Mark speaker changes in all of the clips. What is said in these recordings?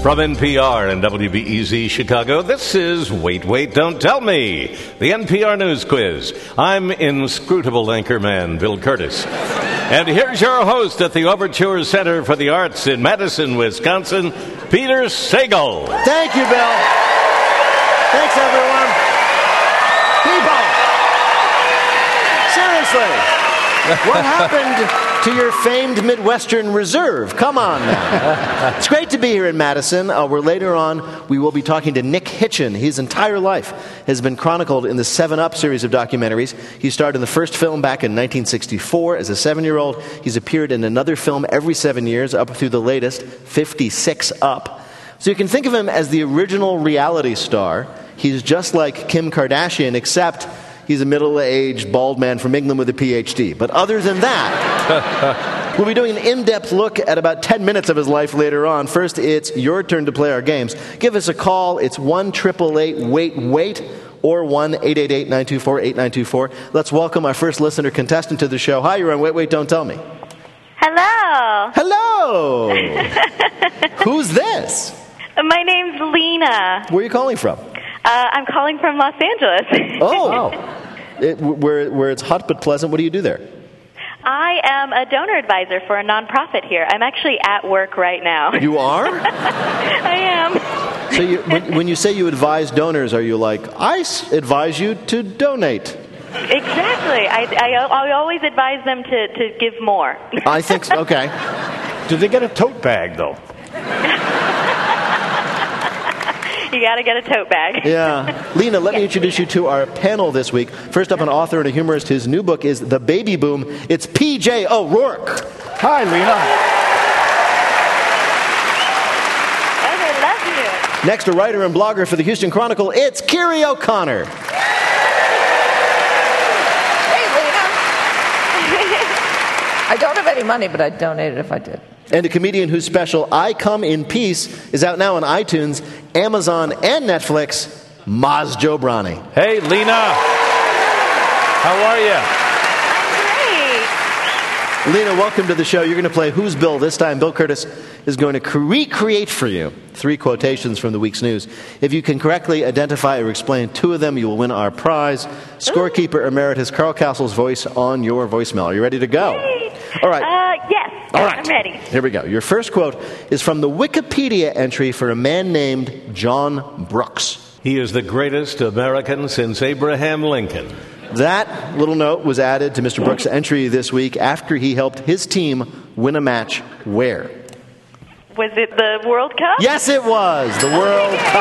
Speaker 1: From NPR and WBEZ Chicago, this is Wait, Wait, Don't Tell Me, the NPR News Quiz. I'm inscrutable anchorman Bill Curtis. And here's your host at the Overture Center for the Arts in Madison, Wisconsin, Peter Sagal.
Speaker 2: Thank you, Bill. Thanks, everyone. People! Seriously, what happened to your famed Midwestern Reserve? Come on now. It's great to be here in Madison, where later on we will be talking to Nick Hitchen. His entire life has been chronicled in the 7 Up series of documentaries. He starred in the first film back in 1964 as a 7-year-old. He's appeared in another film every 7 years, up through the latest, 56 Up. So you can think of him as the original reality star. He's just like Kim Kardashian, except he's a middle-aged, bald man from England with a PhD. But other than that, we'll be doing an in-depth look at about 10 minutes of his life later on. First, it's your turn to play our games. Give us a call. It's 1-888-WAIT-WAIT or 1-888-924-8924. Let's welcome our first listener contestant to the show. Hi, you're on Wait, Wait, Don't Tell Me.
Speaker 3: Hello.
Speaker 2: Hello. Who's this?
Speaker 3: My name's Lena.
Speaker 2: Where are you calling from?
Speaker 3: I'm calling from Los Angeles.
Speaker 2: Oh. Where it's hot but pleasant. What do you do there?
Speaker 3: I am a donor advisor for a nonprofit here. I'm actually at work right now.
Speaker 2: You are?
Speaker 3: I am.
Speaker 2: So when you say you advise donors, are you like, I advise you to donate?
Speaker 3: Exactly. I always advise them to give more.
Speaker 2: I think so. Okay.
Speaker 4: Do they get a tote bag, though?
Speaker 3: You got to get a tote bag.
Speaker 2: Yeah. Lena, let me introduce you to our panel this week. First up, an author and a humorist. His new book is The Baby Boom. It's P.J. O'Rourke.
Speaker 4: Hi, Lena.
Speaker 3: I love you.
Speaker 2: Next, a writer and blogger for the Houston Chronicle. It's Kiri O'Connor.
Speaker 5: Hey, Lena. I don't have any money, but I'd donate it if I did.
Speaker 2: And a comedian whose special, I Come in Peace, is out now on iTunes, Amazon, and Netflix, Maz Jobrani.
Speaker 4: Hey, Lena. How are you?
Speaker 3: Great.
Speaker 2: Lena, welcome to the show. You're going to play Who's Bill? This time, Bill Curtis is going to recreate for you 3 quotations from the week's news. If you can correctly identify or explain 2 of them, you will win our prize. Scorekeeper Emeritus Carl Castle's voice on your voicemail. Are you ready to go?
Speaker 3: Great.
Speaker 2: All right.
Speaker 3: Yes.
Speaker 2: All right.
Speaker 3: I'm ready.
Speaker 2: Here we go. Your first quote is from the Wikipedia entry for a man named John Brooks.
Speaker 1: He is the greatest American since Abraham Lincoln.
Speaker 2: That little note was added to Mr. Brooks' entry this week after he helped his team win a match where?
Speaker 3: Was it the World Cup?
Speaker 2: Yes, it was. The World Cup.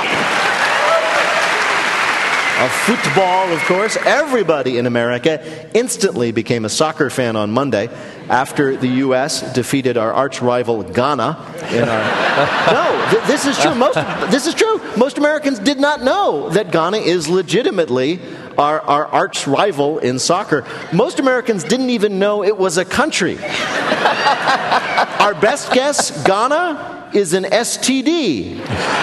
Speaker 2: Of football, of course. Everybody in America instantly became a soccer fan on Monday after the U.S. defeated our arch rival Ghana. This is true. This is true. Most Americans did not know that Ghana is legitimately our arch rival in soccer. Most Americans didn't even know it was a country. Our best guess, Ghana, is an STD.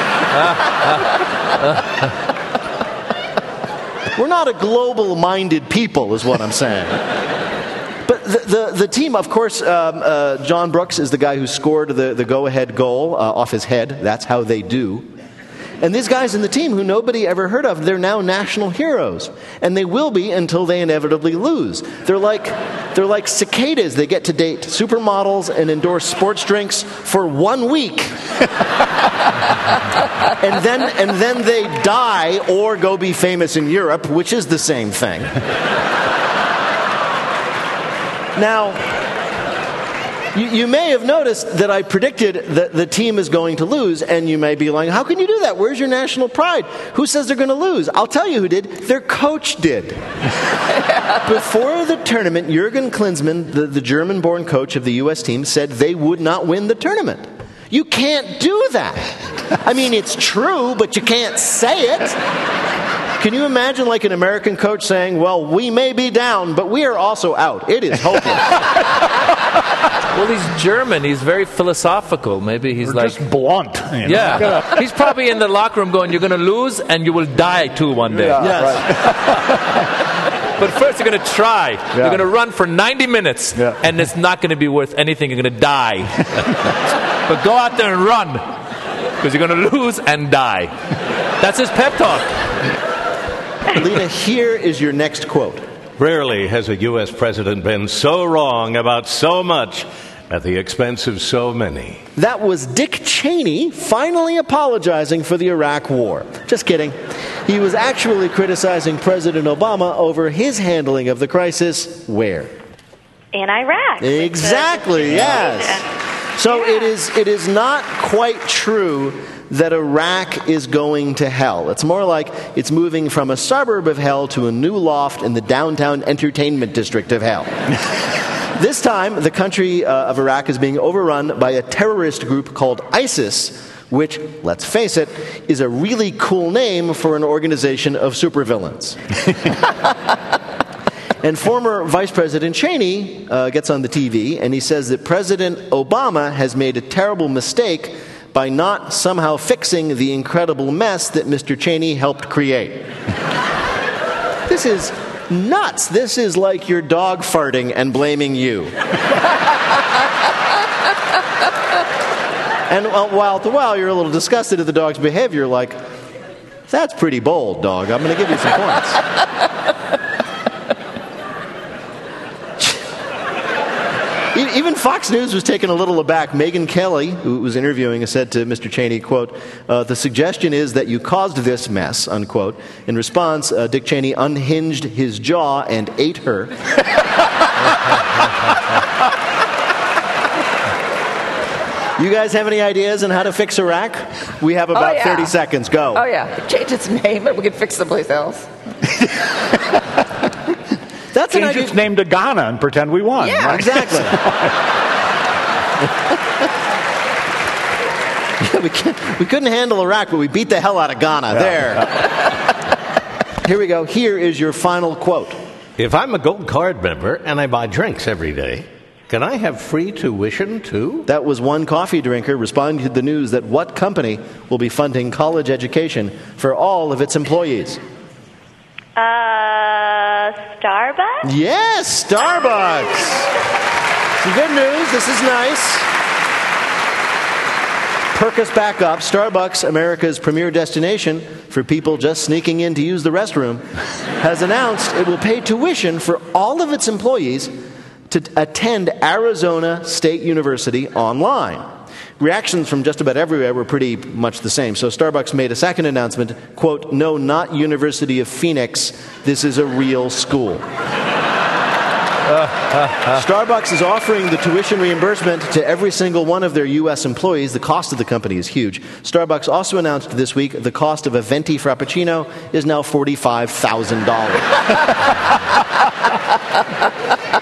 Speaker 2: We're not a global-minded people, is what I'm saying. But the team, of course, John Brooks is the guy who scored the go-ahead goal off his head. That's how they do. And these guys in the team who nobody ever heard of, they're now national heroes. And they will be until they inevitably lose. They're like cicadas. They get to date supermodels and endorse sports drinks for 1 week. and then they die or go be famous in Europe, which is the same thing. Now, you may have noticed that I predicted that the team is going to lose, and you may be like, how can you do that? Where's your national pride? Who says they're going to lose? I'll tell you who did. Their coach did. Before the tournament, Jurgen Klinsmann, the German-born coach of the U.S. team, said they would not win the tournament. You can't do that. I mean, it's true, but you can't say it. Can you imagine like an American coach saying, well, we may be down, but we are also out. It is hopeless.
Speaker 6: Well, he's German. He's very philosophical. Maybe he's
Speaker 4: just blunt. You know?
Speaker 6: Yeah. He's probably in the locker room going, you're going to lose and you will die too one day.
Speaker 4: Yeah,
Speaker 2: Yes.
Speaker 4: right.
Speaker 6: But first you're going to try. Yeah. You're going to run for 90 minutes and it's not going to be worth anything. You're going to die. But go out there and run. because you're going to lose and die. That's his pep talk.
Speaker 2: Lena, here is your next quote.
Speaker 1: Rarely has a U.S. president been so wrong about so much at the expense of so many.
Speaker 2: That was Dick Cheney finally apologizing for the Iraq War. Just kidding. He was actually criticizing President Obama over his handling of the crisis where?
Speaker 3: In Iraq.
Speaker 2: Exactly, yes. So it is not quite true that Iraq is going to hell. It's more like it's moving from a suburb of hell to a new loft in the downtown entertainment district of hell. This time, the country of Iraq is being overrun by a terrorist group called ISIS, which, let's face it, is a really cool name for an organization of supervillains. And former Vice President Cheney gets on the TV and he says that President Obama has made a terrible mistake by not somehow fixing the incredible mess that Mr. Cheney helped create. This is nuts. This is like your dog farting and blaming you. And while you're a little disgusted at the dog's behavior, like, that's pretty bold, dog. I'm going to give you some points. Even Fox News was taken a little aback. Megyn Kelly, who was interviewing, said to Mr. Cheney, quote, the suggestion is that you caused this mess, unquote. In response, Dick Cheney unhinged his jaw and ate her. You guys have any ideas on how to fix Iraq? We have about 30 seconds. Go.
Speaker 5: Oh, yeah. Change its name and we can fix someplace else.
Speaker 2: That's
Speaker 7: Change its name to Ghana and pretend we won.
Speaker 5: Yeah,
Speaker 7: right?
Speaker 2: Exactly. We couldn't handle Iraq, but we beat the hell out of Ghana. There. Here we go. Here is your final quote.
Speaker 1: If I'm a Gold Card member and I buy drinks every day, can I have free tuition too?
Speaker 2: That was one coffee drinker responding to the news that what company will be funding college education for all of its employees?
Speaker 3: Starbucks?
Speaker 2: Yes, Starbucks. Some good news. This is nice. Perk us back up. Starbucks, America's premier destination for people just sneaking in to use the restroom, has announced it will pay tuition for all of its employees to attend Arizona State University online. Reactions from just about everywhere were pretty much the same. So Starbucks made a second announcement, quote, no, not University of Phoenix. This is a real school. Starbucks is offering the tuition reimbursement to every single one of their U.S. employees. The cost of the company is huge. Starbucks also announced this week the cost of a venti frappuccino is now $45,000.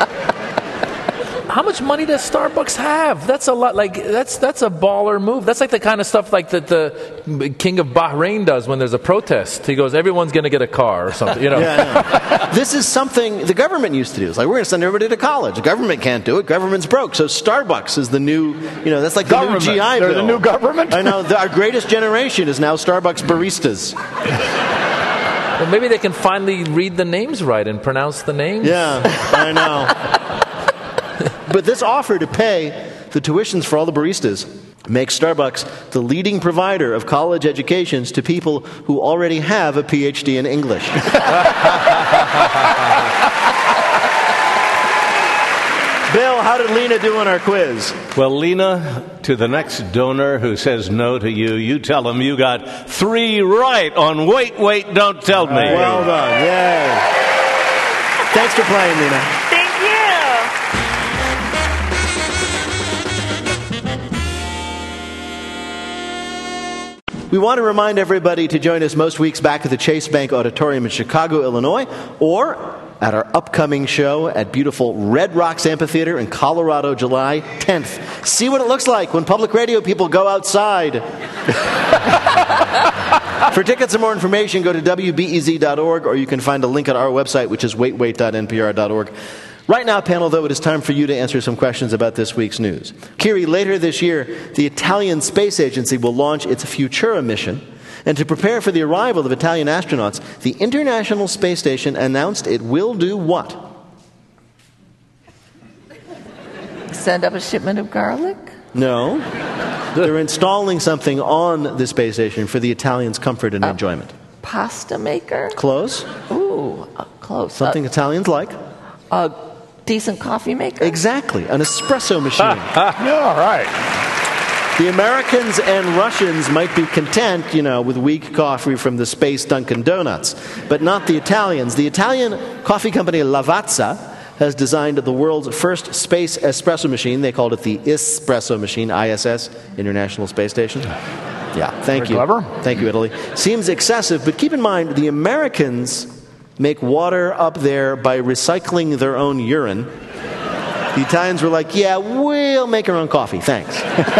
Speaker 6: How much money does Starbucks have? That's a lot. Like that's a baller move. That's like the kind of stuff like that the king of Bahrain does when there's a protest. He goes, "Everyone's going to get a car or something." You know.
Speaker 2: Yeah, this is something the government used to do. It's like, we're going to send everybody to college. The government can't do it. Government's broke. So Starbucks is the new. That's like
Speaker 7: government.
Speaker 2: The new GI
Speaker 7: They're
Speaker 2: Bill.
Speaker 7: the new government.
Speaker 2: I know. Our greatest generation is now Starbucks baristas.
Speaker 6: Well, maybe they can finally read the names right and pronounce the names.
Speaker 2: Yeah, I know. But this offer to pay the tuitions for all the baristas makes Starbucks the leading provider of college educations to people who already have a PhD in English. Bill, how did Lena do on our quiz?
Speaker 1: Well, Lena, to the next donor who says no to you, you tell him you got 3 right on Wait, Wait, Don't Tell Me.
Speaker 2: Well done. Yay. Thanks for playing, Lena.
Speaker 3: Thank you.
Speaker 2: We want to remind everybody to join us most weeks back at the Chase Bank Auditorium in Chicago, Illinois, or at our upcoming show at beautiful Red Rocks Amphitheater in Colorado, July 10th. See what it looks like when public radio people go outside. For tickets and more information, go to WBEZ.org, or you can find a link at our website, which is waitwait.npr.org. Right now, panel, though, it is time for you to answer some questions about this week's news. Kiri, later this year, the Italian Space Agency will launch its Futura mission. And to prepare for the arrival of Italian astronauts, the International Space Station announced it will do what?
Speaker 5: Send up a shipment of garlic?
Speaker 2: No. They're installing something on the space station for the Italians' comfort and enjoyment.
Speaker 5: Pasta maker?
Speaker 2: Close.
Speaker 5: Ooh, close.
Speaker 2: Something Italians like.
Speaker 5: A decent coffee maker?
Speaker 2: Exactly. An espresso machine.
Speaker 7: Yeah, all right.
Speaker 2: The Americans and Russians might be content, with weak coffee from the space Dunkin' Donuts, but not the Italians. The Italian coffee company Lavazza has designed the world's first space espresso machine. They called it the Espresso machine, ISS, International Space Station. Yeah, thank you.
Speaker 7: Clever.
Speaker 2: Thank you, Italy. Seems excessive, but keep in mind, the Americans make water up there by recycling their own urine. The Italians were like, yeah, we'll make our own coffee, thanks.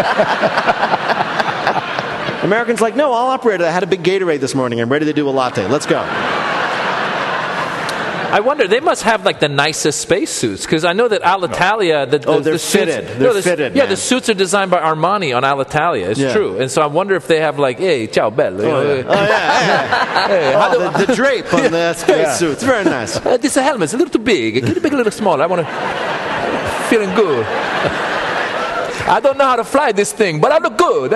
Speaker 2: Americans like, no, I'll operate it. I had a big Gatorade this morning. I'm ready to do a latte. Let's go.
Speaker 6: I wonder, they must have like the nicest spacesuits, because I know that Alitalia...
Speaker 2: they're fitted. They're fitted,
Speaker 6: Yeah,
Speaker 2: man.
Speaker 6: the suits are designed by Armani on Alitalia. It's true. And so I wonder if they have like, hey, ciao bello.
Speaker 2: The drape on the spacesuits. Very nice.
Speaker 6: This helmet's a little too big. Can you make it a little smaller? I want to... Feeling good. I don't know how to fly this thing, but I look good.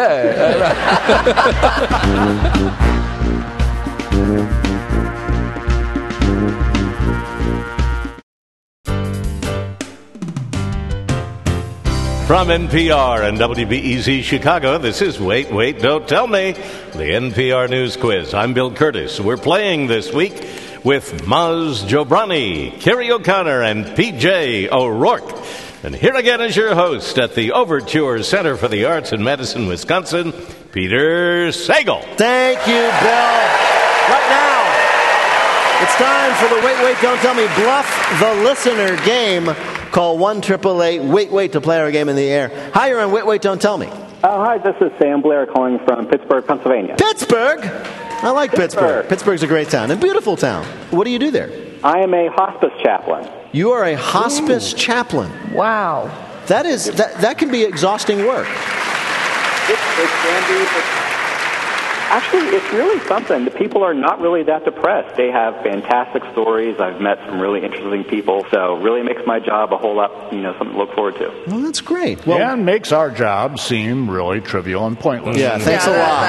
Speaker 1: From NPR and WBEZ Chicago, this is Wait, Wait, Don't Tell Me, the NPR News Quiz. I'm Bill Curtis. We're playing this week with Maz Jobrani, Kerry O'Connor, and P.J. O'Rourke. And here again is your host at the Overture Center for the Arts in Madison, Wisconsin, Peter Sagal.
Speaker 2: Thank you, Bill. Right now, it's time for the Wait, Wait, Don't Tell Me Bluff the Listener game. Call 1-888-WAIT-WAIT to play our game in the air. Hi, you're on Wait, Wait, Don't Tell Me.
Speaker 8: Hi, this is Sam Blair calling from Pittsburgh, Pennsylvania.
Speaker 2: Pittsburgh? I like Pittsburgh. Pittsburgh's a great town, a beautiful town. What do you do there?
Speaker 8: I am a hospice chaplain.
Speaker 2: You are a hospice chaplain.
Speaker 5: Wow.
Speaker 2: That can be exhausting work.
Speaker 8: It can be. Actually, it's really something. The people are not really that depressed. They have fantastic stories. I've met some really interesting people, so really makes my job a whole lot, something to look forward to.
Speaker 2: Well, that's great. Well,
Speaker 7: And makes our job seem really trivial and pointless.
Speaker 2: Yeah, thanks a lot.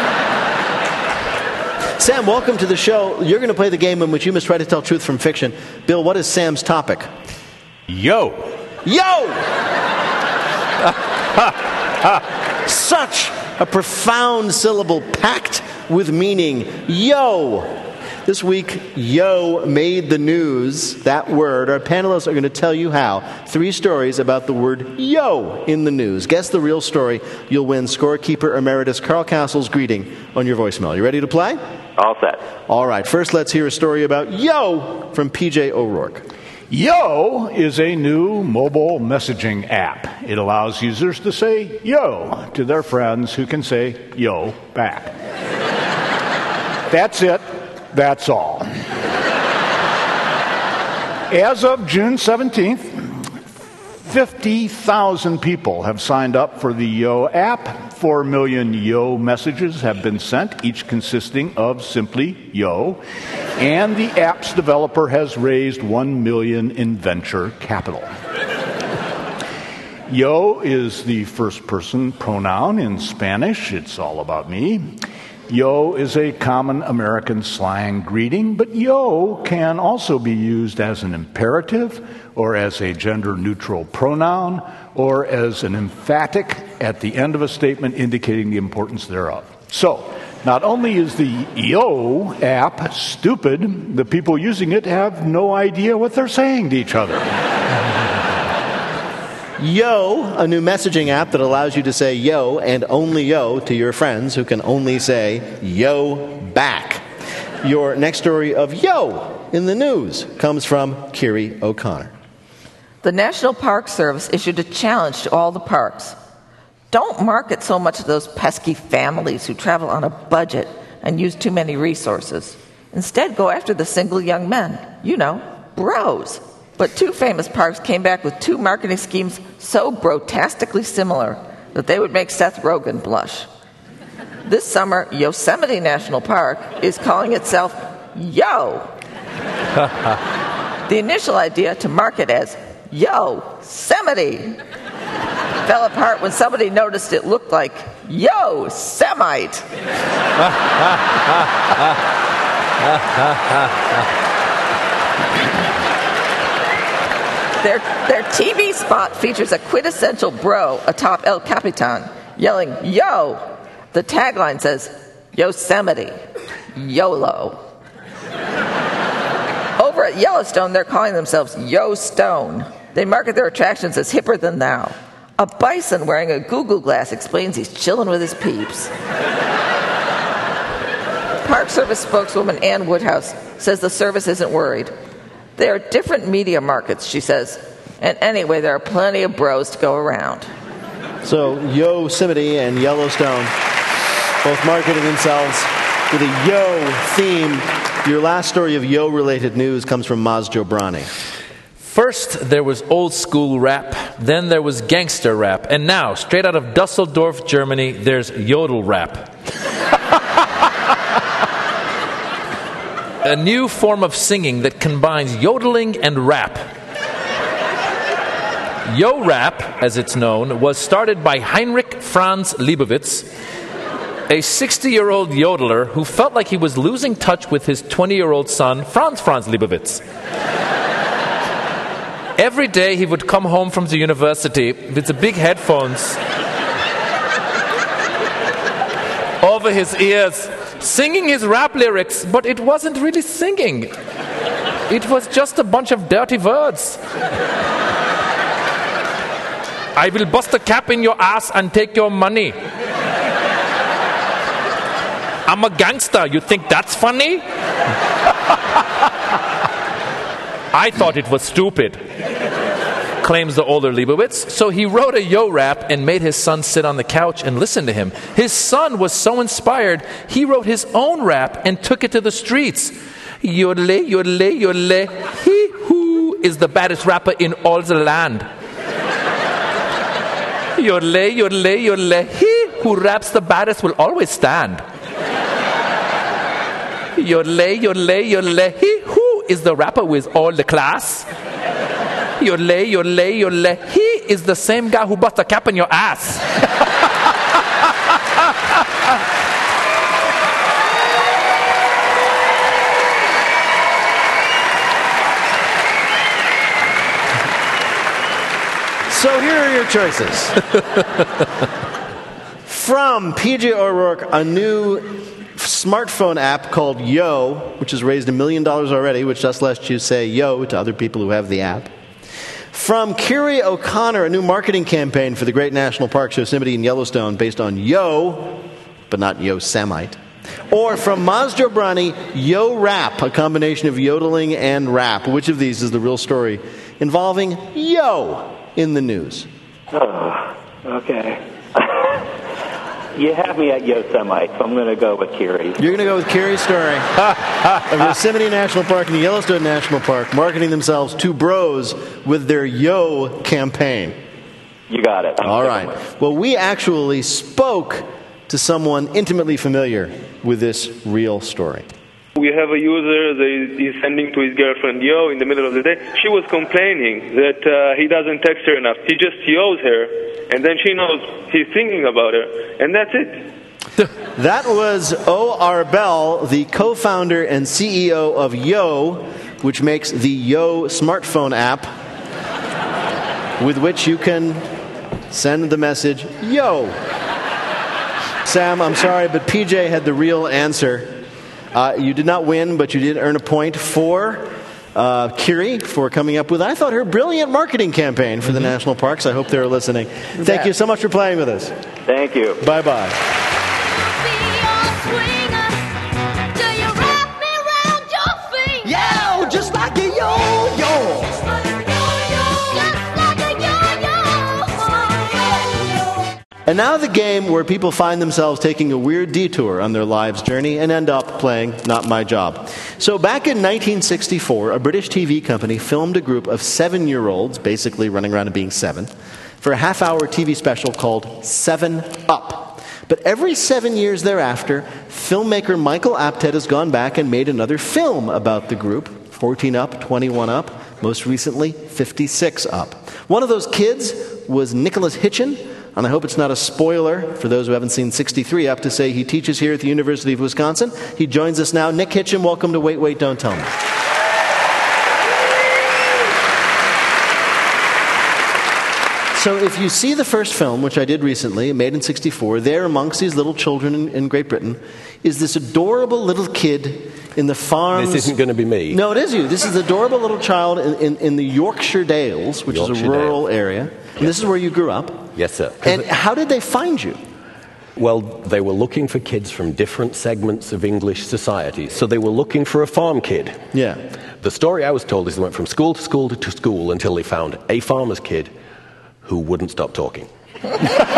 Speaker 2: Sam, welcome to the show. You're going to play the game in which you must try to tell truth from fiction. Bill, what is Sam's topic?
Speaker 1: Yo!
Speaker 2: Such a profound syllable packed with meaning. Yo! This week, yo made the news, that word. Our panelists are going to tell you how. 3 stories about the word yo in the news. Guess the real story. You'll win scorekeeper emeritus Carl Castle's greeting on your voicemail. You ready to play?
Speaker 8: All set.
Speaker 2: All right, first let's hear a story about yo from P.J. O'Rourke.
Speaker 7: Yo is a new mobile messaging app. It allows users to say yo to their friends who can say yo back. That's it. That's all. As of June 17th, 50,000 people have signed up for the Yo app. 4 million Yo messages have been sent, each consisting of simply Yo. And the app's developer has raised $1 million in venture capital. Yo is the first-person pronoun in Spanish. It's all about me. Yo is a common American slang greeting, but yo can also be used as an imperative or as a gender-neutral pronoun or as an emphatic at the end of a statement indicating the importance thereof. So, not only is the Yo app stupid, the people using it have no idea what they're saying to each other.
Speaker 2: Yo, a new messaging app that allows you to say yo and only yo to your friends who can only say yo back. Your next story of yo in the news comes from Kerry O'Connor.
Speaker 5: The National Park Service issued a challenge to all the parks. Don't market so much to those pesky families who travel on a budget and use too many resources. Instead, go after the single young men. Bros. But 2 famous parks came back with 2 marketing schemes so grotesquely similar that they would make Seth Rogen blush. This summer, Yosemite National Park is calling itself Yo. The initial idea to market as Yosemite fell apart when somebody noticed it looked like Yosemite. Their TV spot features a quintessential bro atop El Capitan yelling, "Yo!" The tagline says, "Yosemite, YOLO." Over at Yellowstone, they're calling themselves Yo Stone. They market their attractions as hipper than thou. A bison wearing a Google Glass explains he's chilling with his peeps. Park Service spokeswoman Ann Woodhouse says the service isn't worried. There are different media markets, she says. And anyway, there are plenty of bros to go around.
Speaker 2: So Yosemite and Yellowstone both marketing themselves with a yo theme. Your last story of yo-related news comes from Maz Jobrani.
Speaker 6: First, there was old school rap, then there was gangster rap, and now, straight out of Dusseldorf, Germany, there's yodel rap. A new form of singing that combines yodeling and rap. Yo rap, as it's known, was started by Heinrich Franz Leibowitz, a 60-year-old yodeler who felt like he was losing touch with his 20-year-old son, Franz Leibowitz. Every day he would come home from the university with the big headphones over his ears, singing his rap lyrics, but it wasn't really singing. It was just a bunch of dirty words. I will bust a cap in your ass and take your money. I'm a gangster. You think that's funny? I thought it was stupid, claims the older Leibowitz. So he wrote a yo rap and made his son sit on the couch and listen to him. His son was so inspired, he wrote his own rap and took it to the streets. Yodele, yodele, yodele, he who is the baddest rapper in all the land. Yodele, yodele, yodele, he who raps the baddest will always stand. Yodele, yodele, yodele, he who is the rapper with all the class. Yodele, yodele, yodele, he is the same guy who bust a cap in your ass.
Speaker 2: So here are your choices. From PJ O'Rourke, a new smartphone app called Yo, which has raised $1 million already, which just lets you say yo to other people who have the app. From Kiri O'Connor, a new marketing campaign for the great national parks Yosemite and Yellowstone based on yo, but not Yosemite. Or from Maz Jobrani, Yo Rap, a combination of yodeling and rap. Which of these is the real story involving yo in the news?
Speaker 8: Oh, okay. You have me at Yosemite, so I'm going to go with Kiri.
Speaker 2: You're going to go with Kiri's story of Yosemite National Park and the Yellowstone National Park marketing themselves, two bros, with their Yo campaign.
Speaker 8: You got it.
Speaker 2: All right. Well, we actually spoke to someone intimately familiar with this real story.
Speaker 9: We have a user that is sending to his girlfriend yo in the middle of the day. She was complaining that he doesn't text her enough. He just yo's her, and then she knows he's thinking about her, and that's it.
Speaker 2: That was O.R. Bell, the co-founder and CEO of Yo, which makes the Yo smartphone app, with which you can send the message yo. Sam, I'm sorry, but PJ had the real answer. You did not win, but you did earn a point for Kiri for coming up with, I thought, her brilliant marketing campaign for the national parks. I hope they're listening. Thank you so much for playing with us.
Speaker 8: Thank you.
Speaker 2: Bye-bye.
Speaker 10: Yeah, just like a yo-yo.
Speaker 2: And now the game where people find themselves taking a weird detour on their life's journey and end up playing Not My Job. So back in 1964, a British TV company filmed a group of 7-year-olds, basically running around and being 7, for a half-hour TV special called 7 Up. But every 7 years thereafter, filmmaker Michael Apted has gone back and made another film about the group, 14 Up, 21 Up, most recently 56 Up. One of those kids was Nicholas Hitchen. And I hope it's not a spoiler for those who haven't seen 63 Up to say he teaches here at the University of Wisconsin. He joins us now. Nick Hitchen, welcome to Wait, Wait, Don't Tell Me. So if you see the first film, which I did recently, made in 64, there amongst these little children in Great Britain is this adorable little kid in the farms.
Speaker 11: This isn't going to be me.
Speaker 2: No, it is you. This is the adorable little child in the Yorkshire Dales, which is a rural area. And this is where you grew up.
Speaker 11: Yes, sir.
Speaker 2: And how did they find you?
Speaker 11: Well, they were looking for kids from different segments of English society. So they were looking for a farm kid.
Speaker 2: Yeah.
Speaker 11: The story I was told is they went from school to school to school until they found a farmer's kid who wouldn't stop talking.
Speaker 2: And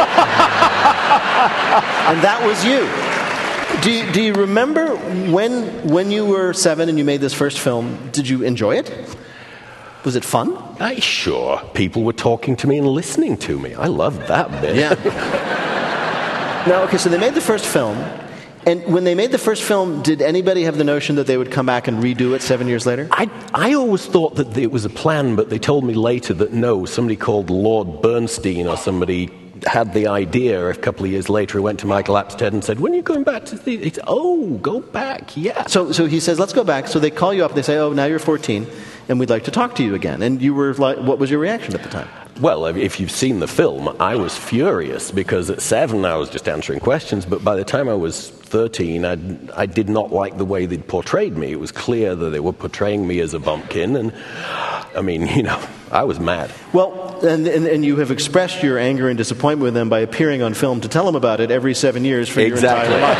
Speaker 2: that was you. Do you remember when you were 7 and you made this first film, did you enjoy it? Was it fun?
Speaker 11: Sure. People were talking to me and listening to me. I loved that bit.
Speaker 2: Yeah. Now, okay, so they made the first film. And when they made the first film, did anybody have the notion that they would come back and redo it 7 years later?
Speaker 11: I always thought that it was a plan, but they told me later that no, somebody called Lord Bernstein or somebody had the idea. A couple of years later, he went to Michael Apted and said, when are you going back to the... He said, go back, yeah.
Speaker 2: So he says, let's go back. So they call you up and they say, oh, now you're 14, and we'd like to talk to you again. And you were like, what was your reaction at the time?
Speaker 11: Well, if you've seen the film, I was furious because at 7 I was just answering questions, but by the time I was 13, I did not like the way they'd portrayed me. It was clear that they were portraying me as a bumpkin, and I mean, I was mad.
Speaker 2: Well, and you have expressed your anger and disappointment with them by appearing on film to tell them about it every 7 years for your entire life.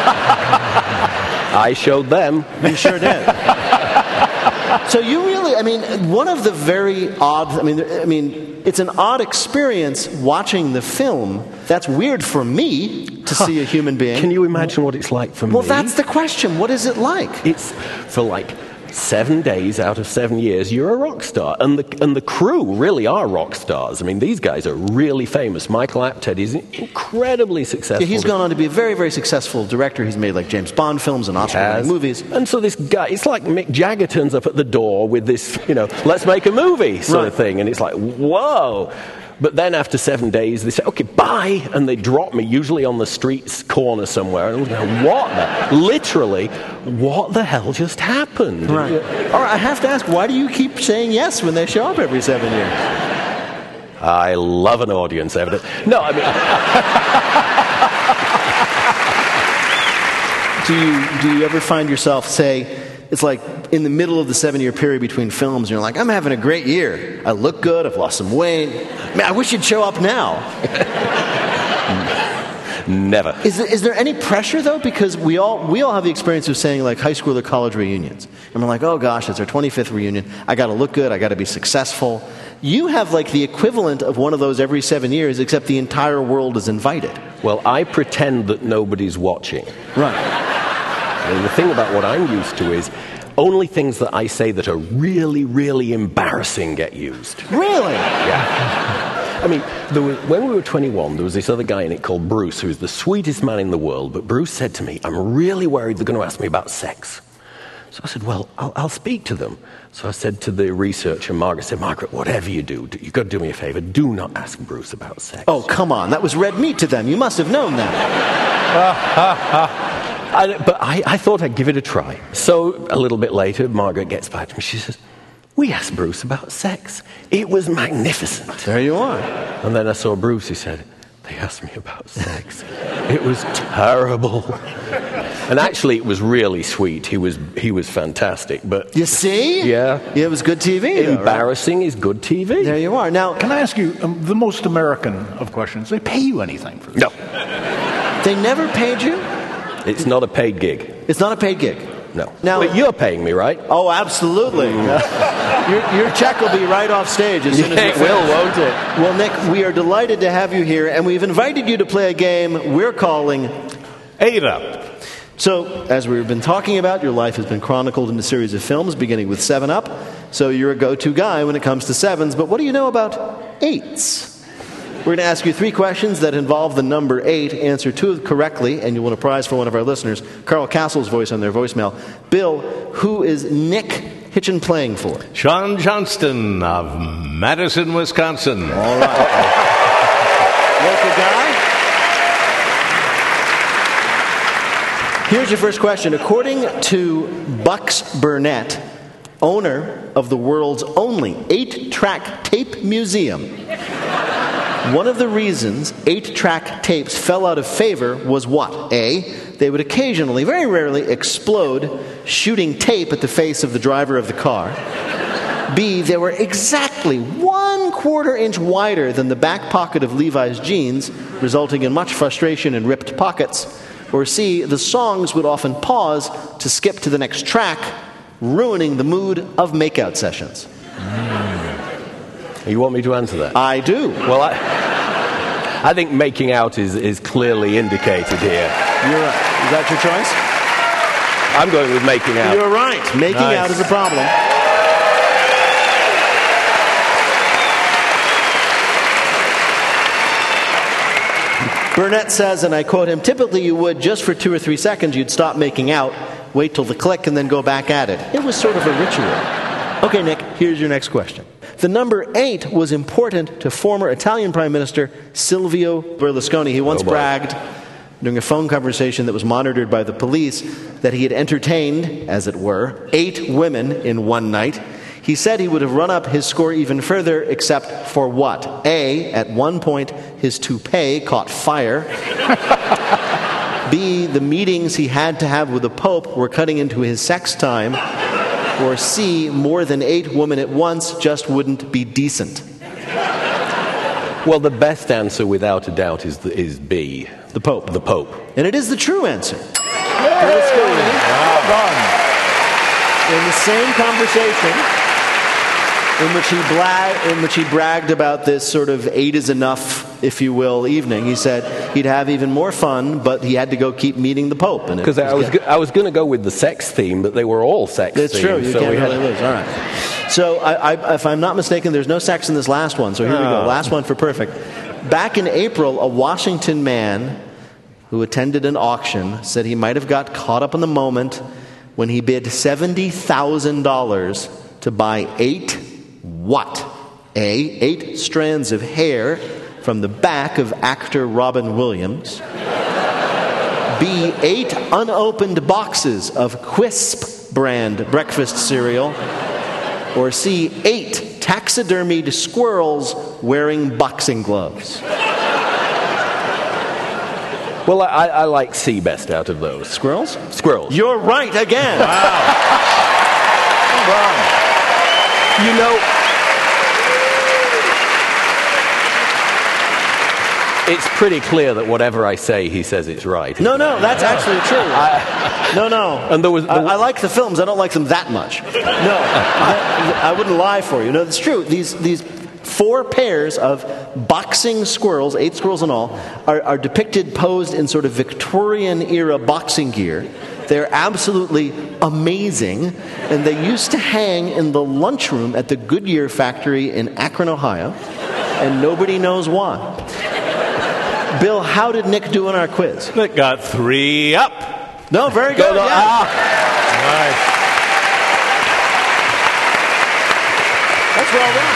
Speaker 11: I showed them.
Speaker 2: You sure did. So you really, one of the very odd, it's an odd experience watching the film. That's weird for me to see a human being.
Speaker 11: Can you imagine what it's like for me?
Speaker 2: Well, that's the question. What is it like?
Speaker 11: It's for 7 days out of 7 years, you're a rock star. And the crew really are rock stars. These guys are really famous. Michael Apted is incredibly successful.
Speaker 2: Yeah, he's gone on to be a very, very successful director. He's made James Bond films and Oscar-winning movies.
Speaker 11: And so this guy, it's like Mick Jagger turns up at the door with this, let's make a movie sort of thing. And it's like, whoa. But then after 7 days, they say, okay, bye, and they drop me, usually on the street's corner somewhere. And I was going, what the hell just happened?
Speaker 2: Right. All right, I have to ask, why do you keep saying yes when they show up every 7 years?
Speaker 11: I love an audience, evidence. No,
Speaker 2: Do you ever find yourself, say, it's like in the middle of the 7-year period between films, and you're like, I'm having a great year. I look good. I've lost some weight. Man, I wish you'd show up now.
Speaker 11: Never.
Speaker 2: Is there any pressure, though? Because we all have the experience of saying, high school or college reunions. And we're like, oh, gosh, it's our 25th reunion. I got to look good. I got to be successful. You have, the equivalent of one of those every 7 years, except the entire world is invited.
Speaker 11: Well, I pretend that nobody's watching.
Speaker 2: Right.
Speaker 11: And the thing about what I'm used to is only things that I say that are really, really embarrassing get used.
Speaker 2: Really?
Speaker 11: Yeah. When we were 21, there was this other guy in it called Bruce, who's the sweetest man in the world. But Bruce said to me, I'm really worried they're going to ask me about sex. So I said, well, I'll speak to them. So I said to the researcher, Margaret, whatever you do, you've got to do me a favor. Do not ask Bruce about sex.
Speaker 2: Oh, come on. That was red meat to them. You must have known that.
Speaker 11: But I thought I'd give it a try. So a little bit later, Margaret gets back to me. She says, we asked Bruce about sex. It was magnificent.
Speaker 2: There you are.
Speaker 11: And then I saw Bruce. He said, they asked me about sex. It was terrible. And actually, it was really sweet. He was fantastic. But
Speaker 2: you see?
Speaker 11: Yeah.
Speaker 2: It was good TV.
Speaker 11: Embarrassing is good TV.
Speaker 2: There you are. Now,
Speaker 7: can I ask you the most American of questions? They pay you anything for this?
Speaker 11: No.
Speaker 2: They never paid you?
Speaker 11: It's not a paid gig.
Speaker 2: It's not a paid gig?
Speaker 11: No.
Speaker 2: Now,
Speaker 11: but you're paying me, right?
Speaker 2: Oh, absolutely. Your check will be right off stage as soon as
Speaker 11: it will, won't it?
Speaker 2: Well, Nick, we are delighted to have you here, and we've invited you to play a game we're calling
Speaker 1: 8 Up.
Speaker 2: So, as we've been talking about, your life has been chronicled in a series of films, beginning with 7 Up. So you're a go-to guy when it comes to 7s, but what do you know about 8s? We're going to ask you 3 questions that involve the number 8. Answer 2 correctly, and you'll win a prize for one of our listeners. Carl Castle's voice on their voicemail. Bill, who is Nick Hitchin playing for?
Speaker 1: Sean Johnston of Madison, Wisconsin.
Speaker 2: All right. Local guy. Here's your first question. According to Bucks Burnett, owner of the world's only 8-track tape museum, one of the reasons 8-track tapes fell out of favor was what? A, they would occasionally, very rarely, explode, shooting tape at the face of the driver of the car. B, they were exactly 1/4 inch wider than the back pocket of Levi's jeans, resulting in much frustration and ripped pockets. Or C, the songs would often pause to skip to the next track, ruining the mood of makeout sessions.
Speaker 11: You want me to answer that?
Speaker 2: I do.
Speaker 11: Well, I think making out is clearly indicated here.
Speaker 2: Is that your choice?
Speaker 11: I'm going with making out.
Speaker 2: You're right. Making out is a problem. Burnett says, and I quote him, typically you would, just for 2 or 3 seconds, you'd stop making out, wait till the click, and then go back at it. It was sort of a ritual. Okay, Nick, here's your next question. The number 8 was important to former Italian Prime Minister Silvio Berlusconi. He once bragged during a phone conversation that was monitored by the police that he had entertained, as it were, 8 women in one night. He said he would have run up his score even further, except for what? A, at one point, his toupee caught fire. B, the meetings he had to have with the Pope were cutting into his sex time. Or C, more than 8 women at once just wouldn't be decent.
Speaker 11: Well, the best answer, without a doubt, is B.
Speaker 2: The Pope.
Speaker 11: The Pope.
Speaker 2: And it is the true answer. Berlusconi, in the same conversation in which he bragged about this sort of 8 is enough, if you will, evening, he said he'd have even more fun, but he had to go keep meeting the Pope.
Speaker 11: Because I was going to go with the sex theme, but they were all sex themes.
Speaker 2: That's true. You can't really lose. All right. So if I'm not mistaken, there's no sex in this last one. So here we go. Last one for perfect. Back in April, a Washington man who attended an auction said he might have got caught up in the moment when he bid $70,000 to buy 8 what? A, 8 strands of hair from the back of actor Robin Williams. B, 8 unopened boxes of Quisp brand breakfast cereal. Or C, 8 taxidermied squirrels wearing boxing gloves.
Speaker 11: Well, I like C best out of those.
Speaker 2: Squirrels?
Speaker 11: Squirrels.
Speaker 2: You're right again.
Speaker 4: Wow.
Speaker 11: You know, it's pretty clear that whatever I say, he says it's right.
Speaker 2: No, that's actually true. No.
Speaker 11: And
Speaker 2: I like the films. I don't like them that much. No, I wouldn't lie for you. No, it's true. These 4 pairs of boxing squirrels, 8 squirrels in all, are depicted posed in sort of Victorian-era boxing gear. They're absolutely amazing, and they used to hang in the lunchroom at the Goodyear factory in Akron, Ohio, and nobody knows why. Bill, how did Nick do in our quiz?
Speaker 1: Nick got 3 up.
Speaker 2: No, very good.
Speaker 4: Nice.
Speaker 2: That's well done.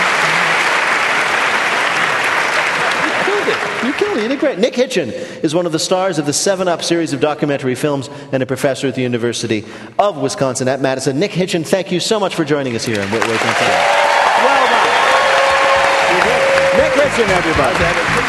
Speaker 2: You killed it. You did great. Nick Hitchin is one of the stars of the 7-Up series of documentary films and a professor at the University of Wisconsin at Madison. Nick Hitchin, thank you so much for joining us here in Wait, Wait, Don't Tell Me. Well done. Nick Hitchin, everybody.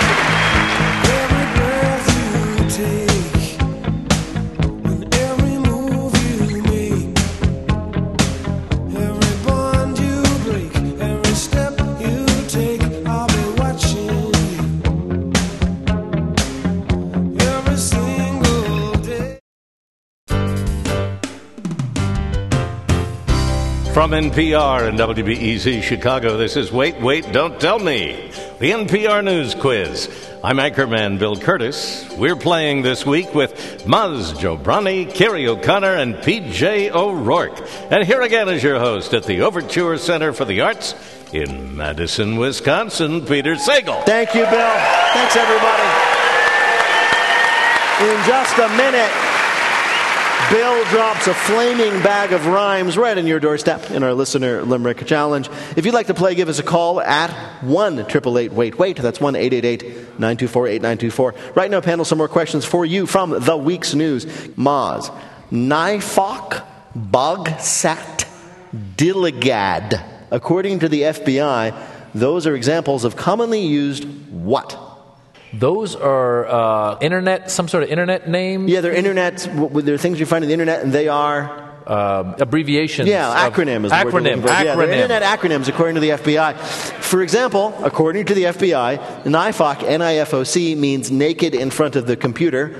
Speaker 1: From NPR and WBEZ Chicago, this is Wait, Wait, Don't Tell Me, the NPR News Quiz. I'm anchorman Bill Curtis. We're playing this week with Muzz Jobrani, Kerry O'Connor, and P.J. O'Rourke. And here again is your host at the Overture Center for the Arts in Madison, Wisconsin, Peter Sagal.
Speaker 2: Thank you, Bill. Thanks, everybody. In just a minute, Bill drops a flaming bag of rhymes right on your doorstep in our Listener Limerick Challenge. If you'd like to play, give us a call at 1-888-WAIT-WAIT. That's 1-888-924-8924. Right now, panel, some more questions for you from the week's news. Moz, Nifok Bogsat Dilligad. According to the FBI, those are examples of commonly used what?
Speaker 6: Those are internet, some sort of internet name?
Speaker 2: Yeah, they're internet. They're things you find on the internet, and they are
Speaker 6: abbreviations.
Speaker 2: Yeah, acronym is the word we're looking for. Yeah, they're internet acronyms, according to the FBI. For example, according to the FBI, NIFOC, N-I-F-O-C, means naked in front of the computer.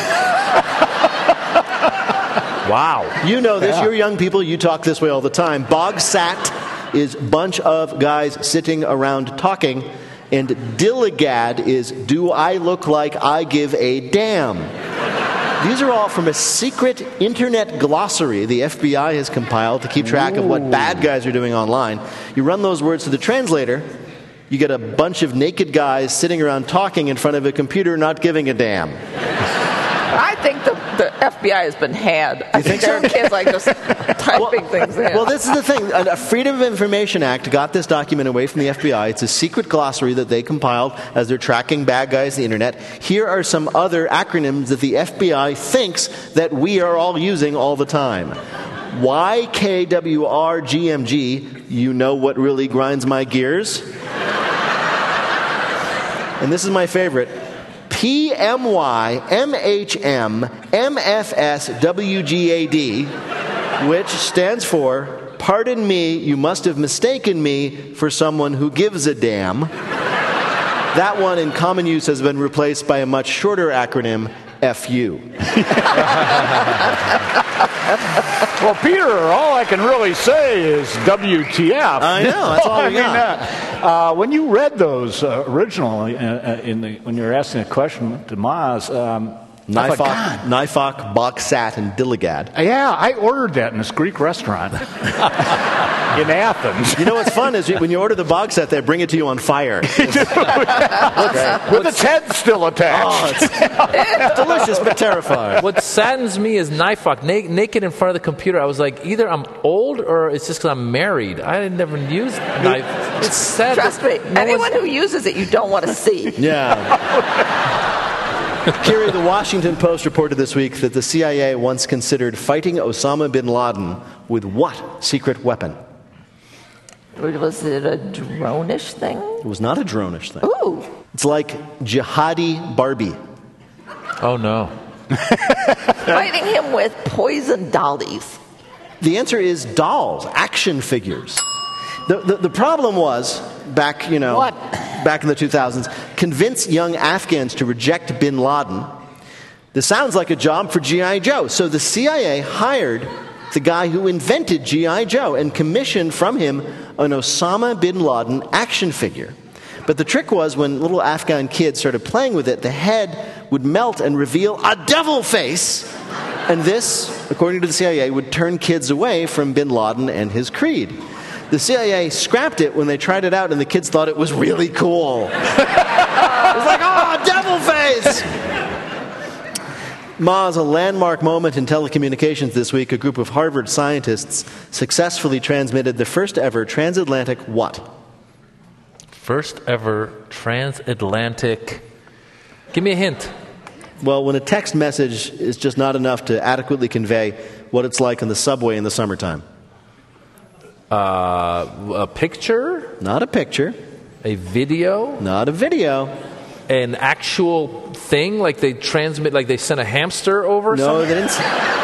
Speaker 7: Wow.
Speaker 2: You know this. Yeah. You're young people. You talk this way all the time. Bogsat is bunch of guys sitting around talking. And Dilligad is, do I look like I give a damn? These are all from a secret internet glossary the FBI has compiled to keep track of what bad guys are doing online. You run those words to the translator, you get a bunch of naked guys sitting around talking in front of a computer not giving a damn.
Speaker 5: I think the FBI has been had. I think there are kids like just typing things in.
Speaker 2: Well, this is the thing. A Freedom of Information Act got this document away from the FBI. It's a secret glossary that they compiled as they're tracking bad guys on the internet. Here are some other acronyms that the FBI thinks that we are all using all the time. YKWRGMG, you know what really grinds my gears? And this is my favorite. PMYMHMMFSWGAD, which stands for, pardon me, you must have mistaken me for someone who gives a damn. That one in common use has been replaced by a much shorter acronym, FU.
Speaker 7: Well, Peter, all I can really say is WTF.
Speaker 2: I know, that's all we got.
Speaker 7: When you read those originally, when you were asking a question to Maz,
Speaker 2: Nifok, Bogsat, and Dilligad.
Speaker 7: Yeah, I ordered that in this Greek restaurant in Athens.
Speaker 2: You know what's fun is when you order the Bogsat, they bring it to you on fire.
Speaker 7: With its head still attached.
Speaker 2: It's delicious but terrifying.
Speaker 6: What saddens me is Nifok, naked in front of the computer. I was like, either I'm old or it's just because I'm married. I never used Nifok. It's sad.
Speaker 5: Trust me, anyone who uses it, you don't want to see.
Speaker 2: Yeah. Kiri, the Washington Post reported this week that the CIA once considered fighting Osama bin Laden with what secret weapon?
Speaker 5: Was it a drone-ish thing?
Speaker 2: It was not a drone-ish thing.
Speaker 5: Ooh.
Speaker 2: It's like jihadi Barbie.
Speaker 6: Oh, no.
Speaker 5: Fighting him with poison dollies.
Speaker 2: The answer is dolls, action figures. The problem was, back in the 2000s, convince young Afghans to reject bin Laden. This sounds like a job for G.I. Joe. So the CIA hired the guy who invented G.I. Joe and commissioned from him an Osama bin Laden action figure. But the trick was when little Afghan kids started playing with it, the head would melt and reveal a devil face. And this, according to the CIA, would turn kids away from bin Laden and his creed. The CIA scrapped it when they tried it out, and the kids thought it was really cool. It was like, oh, devil face! Maz, a landmark moment in telecommunications this week. A group of Harvard scientists successfully transmitted the first ever transatlantic what?
Speaker 6: First ever transatlantic. Give me a hint.
Speaker 2: Well, when a text message is just not enough to adequately convey what it's like on the subway in the summertime.
Speaker 6: A picture?
Speaker 2: Not a picture.
Speaker 6: A video?
Speaker 2: Not a video.
Speaker 6: An actual thing, like they transmit, like they sent a hamster over?
Speaker 2: No, they didn't.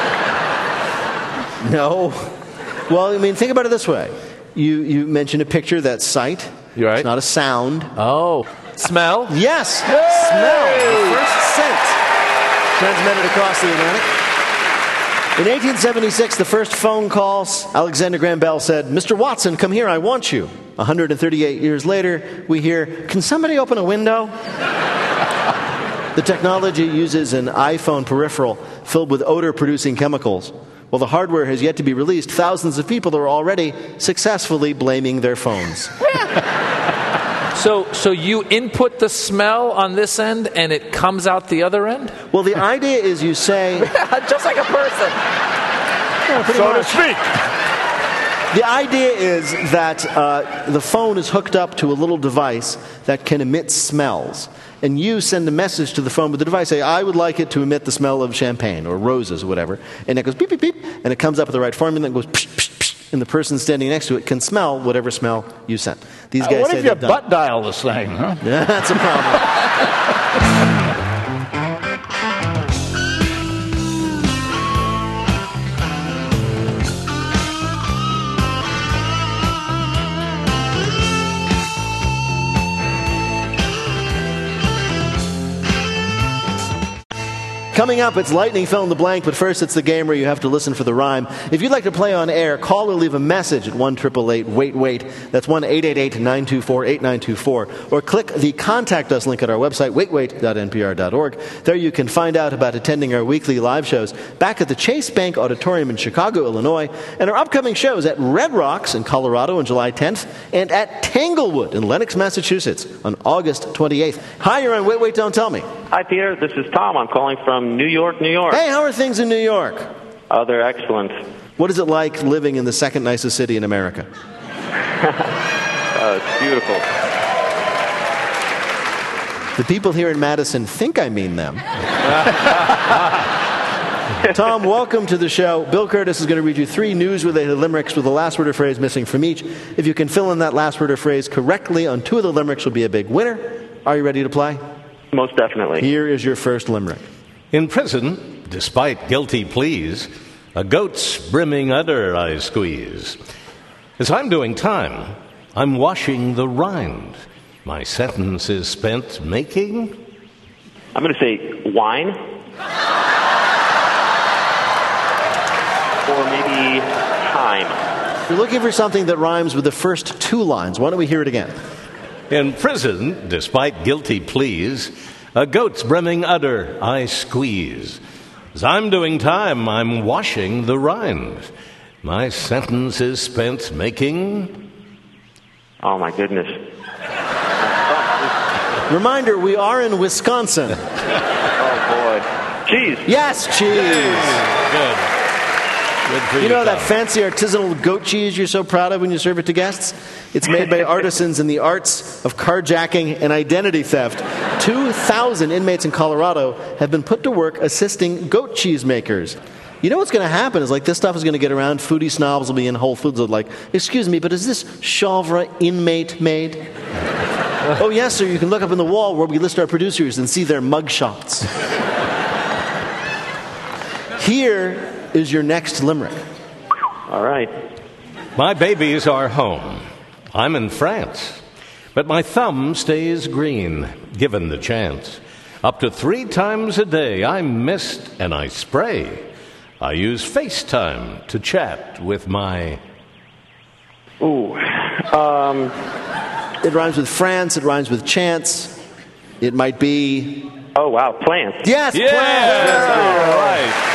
Speaker 2: No. Well, I mean, think about it this way. You mentioned a picture, that's sight.
Speaker 6: You're right.
Speaker 2: It's not a sound.
Speaker 6: Oh. Smell?
Speaker 2: Yes.
Speaker 6: Hey!
Speaker 2: Smell. The first scent transmitted across the Atlantic. In 1876, the first phone calls, Alexander Graham Bell said, Mr. Watson, come here, I want you. 138 years later, we hear, can somebody open a window? The technology uses an iPhone peripheral filled with odor-producing chemicals. While the hardware has yet to be released, thousands of people are already successfully blaming their phones.
Speaker 6: So you input the smell on this end, and it comes out the other end?
Speaker 2: Well, the idea is you say...
Speaker 5: Just like a person.
Speaker 7: So to speak.
Speaker 2: The idea is that the phone is hooked up to a little device that can emit smells. And you send a message to the phone with the device, say, I would like it to emit the smell of champagne or roses or whatever. And it goes beep, beep, beep, and it comes up with the right formula and goes psh, psh, psh, and the person standing next to it can smell whatever smell you sent. These guys
Speaker 7: what
Speaker 2: say
Speaker 7: if you
Speaker 2: they've done
Speaker 7: butt dial this thing, huh?
Speaker 2: Yeah, that's a problem. Coming up, it's Lightning Fill in the Blank, but first it's the game where you have to listen for the rhyme. If you'd like to play on air, call or leave a message at 1-888-WAIT-WAIT. That's 1-888-924-8924. Or click the Contact Us link at our website, waitwait.npr.org. There you can find out about attending our weekly live shows back at the Chase Bank Auditorium in Chicago, Illinois, and our upcoming shows at Red Rocks in Colorado on July 10th and at Tanglewood in Lenox, Massachusetts on August 28th. Hi, you're on Wait, Wait, Don't Tell Me.
Speaker 12: Hi, Peter. This is Tom. I'm calling from New York, New York.
Speaker 2: Hey, how are things in New York?
Speaker 12: Oh, they're excellent.
Speaker 2: What is it like living in the second nicest city in America?
Speaker 12: It's beautiful.
Speaker 2: The people here in Madison think I mean them. Tom, welcome to the show. Bill Curtis is going to read you 3 news-related limericks with a last word or phrase missing from each. If you can fill in that last word or phrase correctly on 2 of the limericks, you'll be a big winner. Are you ready to play?
Speaker 12: Most definitely.
Speaker 2: Here is your first limerick.
Speaker 1: In prison, despite guilty pleas, a goat's brimming udder I squeeze. As I'm doing time, I'm washing the rind. My sentence is spent making...
Speaker 12: I'm going to say wine. Or maybe time.
Speaker 2: You're looking for something that rhymes with the first 2 lines. Why don't we hear it again?
Speaker 1: In prison, despite guilty pleas, a goat's brimming udder I squeeze. As I'm doing time, I'm washing the rind. My sentence is spent making...
Speaker 12: Oh, my goodness.
Speaker 2: Reminder, we are in Wisconsin.
Speaker 12: Oh, boy. Cheese.
Speaker 2: Yes, cheese.
Speaker 1: Good. Good for
Speaker 2: You know that
Speaker 1: Tom.
Speaker 2: fancy artisanal goat cheese you're so proud of when you serve it to guests? It's made by artisans in the arts of carjacking and identity theft. 2,000 inmates in Colorado have been put to work assisting goat cheese makers. You know what's going to happen is, like, this stuff is going to get around. Foodie snobs will be in Whole Foods like, excuse me, but is this Chèvre inmate made? Oh, yes, sir. You can look up in the wall where we list our producers and see their mugshots. Here is your next limerick.
Speaker 12: All right.
Speaker 1: My babies are home. I'm in France. But my thumb stays green, given the chance. Up to 3 times a day, I mist and I spray. I use FaceTime to chat with my...
Speaker 12: Ooh.
Speaker 2: It rhymes with France. It rhymes with chance. It might be...
Speaker 12: Oh, wow. Plants.
Speaker 2: Yes,
Speaker 1: Yeah!
Speaker 2: plants.
Speaker 1: All right.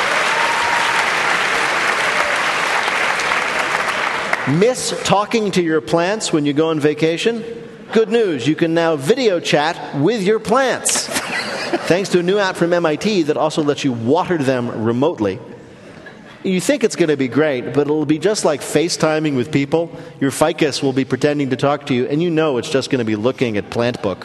Speaker 2: Miss talking to your plants when you go on vacation? Good news, you can now video chat with your plants. Thanks to a new app from MIT that also lets you water them remotely. You think it's going to be great, but it'll be just like FaceTiming with people. Your ficus will be pretending to talk to you, and you know it's just going to be looking at Plant Book.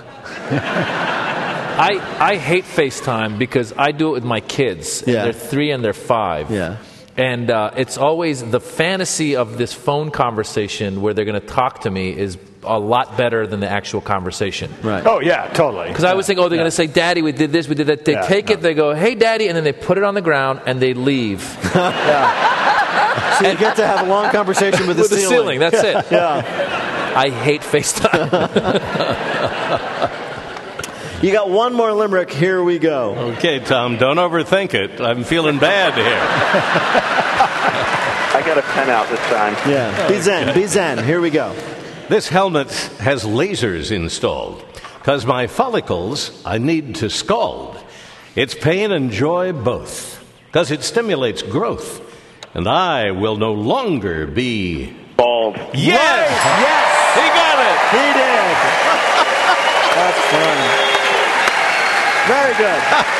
Speaker 6: I hate FaceTime because I do it with my kids. And
Speaker 2: Yeah.
Speaker 6: They're 3 and they're 5.
Speaker 2: Yeah.
Speaker 6: And it's always the fantasy of this phone conversation where they're going to talk to me is a lot better than the actual conversation.
Speaker 2: Right.
Speaker 7: Oh, yeah, totally.
Speaker 6: Because I always think, oh, they're going to say, Daddy, we did this, we did that. They take it, they go, hey, Daddy, and then they put it on the ground and they leave.
Speaker 2: So you get to have a long conversation with the
Speaker 6: With the ceiling, that's it.
Speaker 2: Yeah.
Speaker 6: I hate FaceTime.
Speaker 2: You got one more limerick. Here we go.
Speaker 1: Okay, Tom, don't overthink it. I'm feeling bad here.
Speaker 12: I got a pen out this time.
Speaker 2: Yeah. Be zen. Be zen. Here we go.
Speaker 1: This helmet has lasers installed. 'Cause my follicles I need to scald. It's pain and joy both. 'Cause it stimulates growth. And I will no longer be...
Speaker 12: Bald.
Speaker 1: Yes!
Speaker 2: Yes!
Speaker 1: He got it!
Speaker 2: He did. fun. Very good.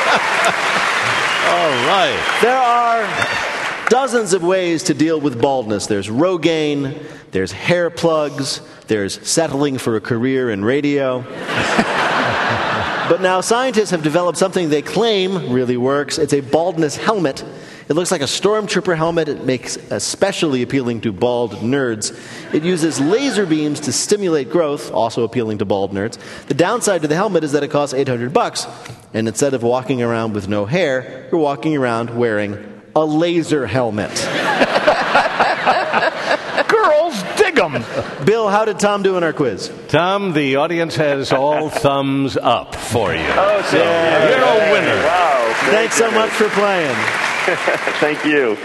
Speaker 1: All right.
Speaker 2: There are dozens of ways to deal with baldness. There's Rogaine, there's hair plugs, there's settling for a career in radio. But now scientists have developed something they claim really works. It's a baldness helmet. It looks like a stormtrooper helmet. It makes especially appealing to bald nerds. It uses laser beams to stimulate growth, also appealing to bald nerds. The downside to the helmet is that it costs $800, and instead of walking around with no hair, you're walking around wearing a laser helmet.
Speaker 7: Girls dig 'em.
Speaker 2: Bill, how did Tom do in our quiz?
Speaker 1: Tom, the audience has all thumbs up for you.
Speaker 12: Oh,
Speaker 1: so you're a winner.
Speaker 12: Wow.
Speaker 2: Thanks so much for playing.
Speaker 12: Thank you.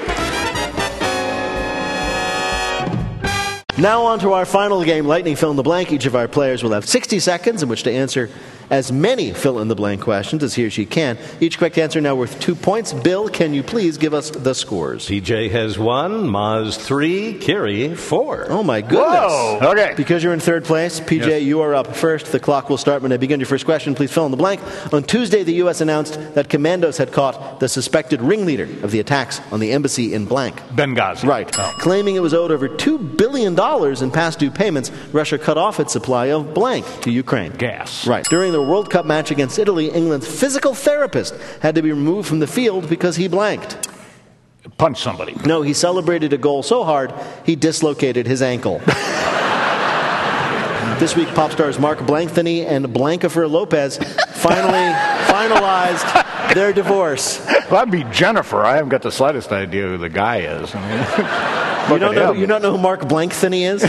Speaker 2: Now on to our final game, Lightning Fill in the Blank. Each of our players will have 60 seconds in which to answer as many fill-in-the-blank questions as he or she can. Each correct answer now worth 2 points. Bill, can you please give us the scores?
Speaker 1: PJ has 1, Maz 3, Kiri 4.
Speaker 2: Oh, my goodness.
Speaker 7: Whoa. Okay.
Speaker 2: Because you're in third place, PJ, you are up first. The clock will start when I begin your first question. Please fill in the blank. On Tuesday, the U.S. announced that commandos had caught the suspected ringleader of the attacks on the embassy in blank.
Speaker 7: Benghazi.
Speaker 2: Right.
Speaker 7: Oh.
Speaker 2: Claiming it was owed over $2 billion in past due payments, Russia cut off its supply of blank to Ukraine.
Speaker 7: Gas.
Speaker 2: Right. During the World Cup match against Italy, England's physical therapist had to be removed from the field because he blanked.
Speaker 7: Punch somebody.
Speaker 2: No, he celebrated a goal so hard, he dislocated his ankle. This week, pop stars Mark Blankenthony and Blancafer Lopez finally finalized their divorce.
Speaker 7: Well, that'd be Jennifer. I haven't got the slightest idea who the guy is. I mean,
Speaker 2: you don't know who Mark Blankenthony is?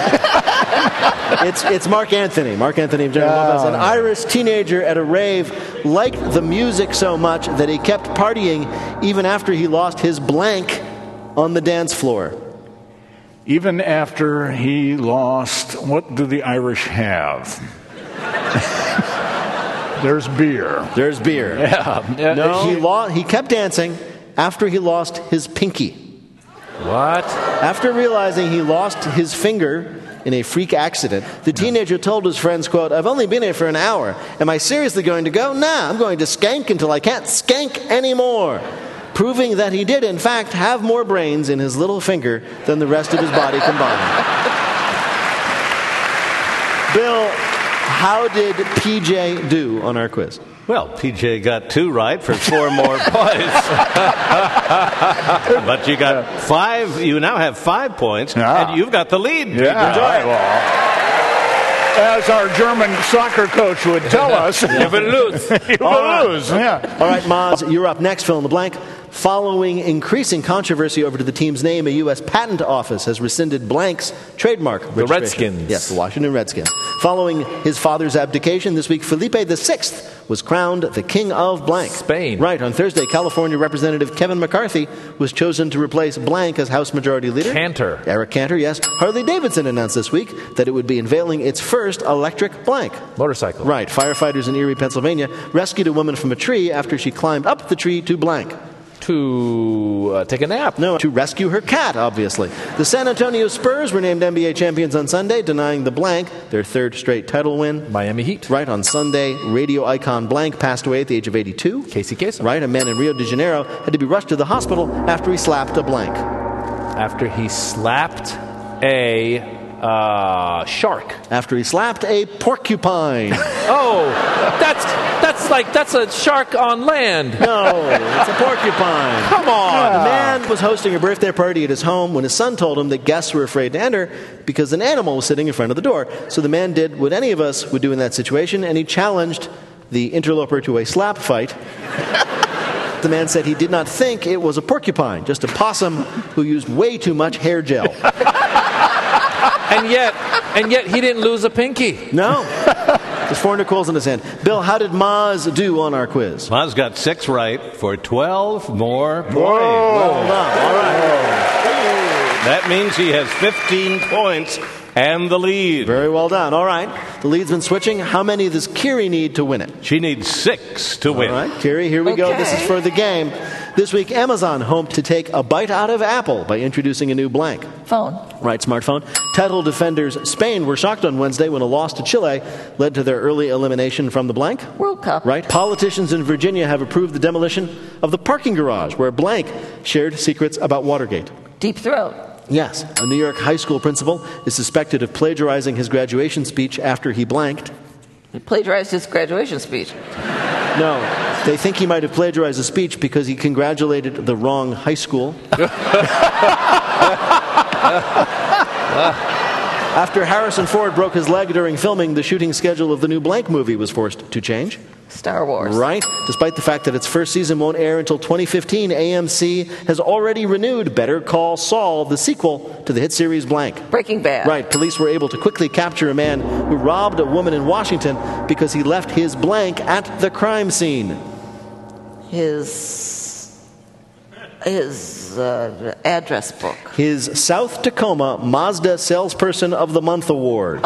Speaker 2: It's Mark Anthony. Mark Anthony of Jennifer Lopez, an Irish teenager at a rave, liked the music so much that he kept partying even after he lost his blank on the dance floor.
Speaker 7: Even after he lost, what do the Irish have? There's beer.
Speaker 2: There's beer.
Speaker 7: Yeah.
Speaker 2: No, he kept dancing after he lost his pinky.
Speaker 6: What?
Speaker 2: After realizing he lost his finger in a freak accident, the teenager told his friends, quote, "I've only been here for an hour. Am I seriously going to go? Nah, I'm going to skank until I can't skank anymore." Proving that he did, in fact, have more brains in his little finger than the rest of his body combined. Bill, how did PJ do on our quiz?
Speaker 1: Well, PJ got 2 right for 4 more points. But you got 5. You now have 5 points, and you've got the lead.
Speaker 7: Yeah.
Speaker 1: Enjoy it.
Speaker 7: Well, as our German soccer coach would tell us,
Speaker 6: you will lose.
Speaker 7: You will lose. Yeah.
Speaker 2: All right, Maz, you're up next. Fill in the blank. Following increasing controversy over the team's name, a U.S. patent office has rescinded blank's trademark registration.
Speaker 6: The Redskins.
Speaker 2: Yes, the Washington Redskins. Following his father's abdication this week, Felipe VI was crowned the king of blank.
Speaker 6: Spain.
Speaker 2: Right. On Thursday, California Representative Kevin McCarthy was chosen to replace blank as House Majority Leader.
Speaker 6: Cantor.
Speaker 2: Eric Cantor, yes. Harley-Davidson announced this week that it would be unveiling its first electric blank.
Speaker 6: Motorcycle.
Speaker 2: Right. Firefighters in Erie, Pennsylvania rescued a woman from a tree after she climbed up the tree to blank.
Speaker 6: To take a nap.
Speaker 2: No, to rescue her cat, obviously. The San Antonio Spurs were named NBA champions on Sunday, denying the blank their 3rd straight title win.
Speaker 6: Miami Heat.
Speaker 2: Right, on Sunday, radio icon blank passed away at the age of 82.
Speaker 6: Casey Kasem.
Speaker 2: Right, a man in Rio de Janeiro had to be rushed to the hospital after he slapped a blank.
Speaker 6: After he slapped a shark.
Speaker 2: After he slapped a porcupine.
Speaker 6: Oh, that's a shark on land.
Speaker 2: No, it's a porcupine.
Speaker 6: Come on.
Speaker 2: The man was hosting a birthday party at his home when his son told him that guests were afraid to enter because an animal was sitting in front of the door. So the man did what any of us would do in that situation, and he challenged the interloper to a slap fight. The man said he did not think it was a porcupine, just a possum who used way too much hair gel.
Speaker 6: And yet he didn't lose a pinky.
Speaker 2: No. There's 400 coals in his hand. Bill, how did Maz do on our quiz?
Speaker 1: Maz got 6 right for 12 more points.
Speaker 2: Well done. All right.
Speaker 1: That means he has 15 points and the lead.
Speaker 2: Very well done. All right. The lead's been switching. How many does Kiri need to win it?
Speaker 1: She needs 6 to win.
Speaker 2: All right, Kiri, here we go. This is for the game. This week, Amazon hoped to take a bite out of Apple by introducing a new blank.
Speaker 5: Phone.
Speaker 2: Right, smartphone. Title defenders Spain were shocked on Wednesday when a loss to Chile led to their early elimination from the blank.
Speaker 5: World Cup.
Speaker 2: Right. Politicians in Virginia have approved the demolition of the parking garage where blank shared secrets about Watergate.
Speaker 5: Deep Throat.
Speaker 2: Yes. A New York high school principal is suspected of plagiarizing his graduation speech after he blanked.
Speaker 5: He plagiarized his graduation speech.
Speaker 2: No, they think he might have plagiarized a speech because he congratulated the wrong high school. After Harrison Ford broke his leg during filming, the shooting schedule of the new blank movie was forced to change.
Speaker 5: Star Wars.
Speaker 2: Right. Despite the fact that its first season won't air until 2015, AMC has already renewed Better Call Saul, the sequel to the hit series blank.
Speaker 5: Breaking Bad.
Speaker 2: Right. Police were able to quickly capture a man who robbed a woman in Washington because he left his blank at the crime scene.
Speaker 5: His address book.
Speaker 2: His South Tacoma Mazda Salesperson of the Month award.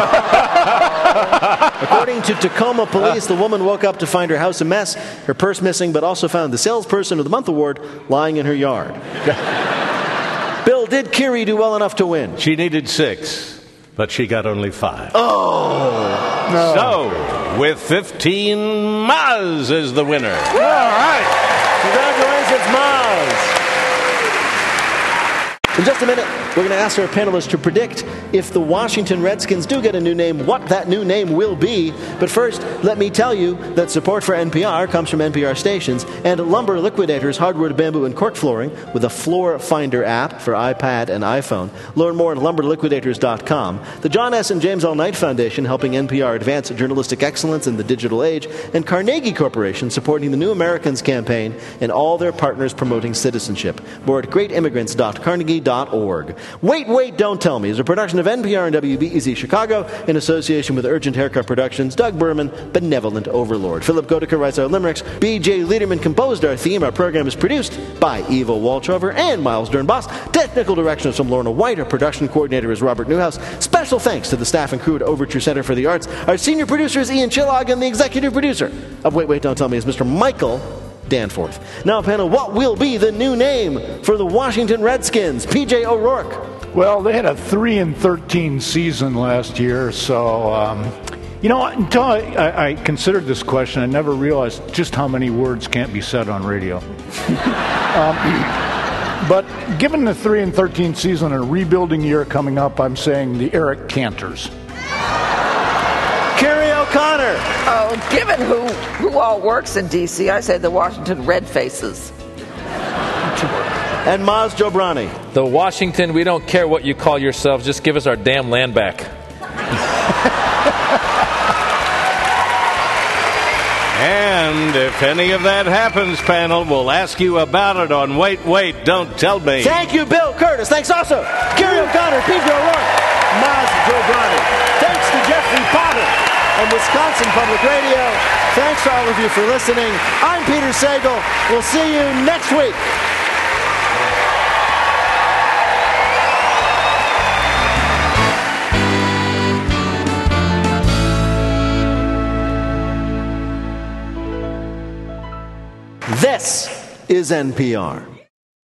Speaker 2: According to Tacoma police, the woman woke up to find her house a mess, her purse missing, but also found the Salesperson of the Month award lying in her yard. Bill, did Kiri do well enough to win?
Speaker 1: She needed 6, but she got only 5.
Speaker 2: Oh!
Speaker 7: No.
Speaker 1: So, with 15, Maz is the winner.
Speaker 7: All right.
Speaker 2: Congratulations, Maz! In just a minute, we're going to ask our panelists to predict if the Washington Redskins do get a new name, what that new name will be. But first, let me tell you that support for NPR comes from NPR stations and Lumber Liquidators hardwood, bamboo, and cork flooring with a Floor Finder app for iPad and iPhone. Learn more at lumberliquidators.com. The John S. and James L. Knight Foundation helping NPR advance journalistic excellence in the digital age, and Carnegie Corporation supporting the New Americans campaign and all their partners promoting citizenship. More at greatimmigrants.carnegie.org. Wait, Wait, Don't Tell Me is a production of NPR and WBEZ Chicago in association with Urgent Haircut Productions, Doug Berman, Benevolent Overlord. Philip Goedeke writes our limericks. B.J. Liederman composed our theme. Our program is produced by Eva Waltrover and Miles Dernbos. Technical direction is from Lorna White. Our production coordinator is Robert Newhouse. Special thanks to the staff and crew at Overture Center for the Arts. Our senior producer is Ian Chillog, and the executive producer of Wait, Wait, Don't Tell Me is Mr. Michael Danforth. Now, panel, what will be the new name for the Washington Redskins? P.J. O'Rourke.
Speaker 7: Well, they had a 3-13 season last year, so until I considered this question, I never realized just how many words can't be said on radio. But given the 3-13 season and a rebuilding year coming up, I'm saying the Eric Cantors.
Speaker 2: Carrie O'Connor.
Speaker 5: Oh, given who all works in D.C., I say the Washington Red Faces.
Speaker 2: And Maz Jobrani.
Speaker 6: The Washington, we don't care what you call yourselves, just give us our damn land back.
Speaker 1: And if any of that happens, panel, we'll ask you about it on Wait, Wait, Don't Tell Me.
Speaker 2: Thank you, Bill Curtis. Thanks also Carrie O'Connor, P.J. O'Rourke, Maz Jobrani. Thanks to Jeffrey Potter and Wisconsin Public Radio. Thanks to all of you for listening. I'm Peter Sagal. We'll see you next week. This is NPR.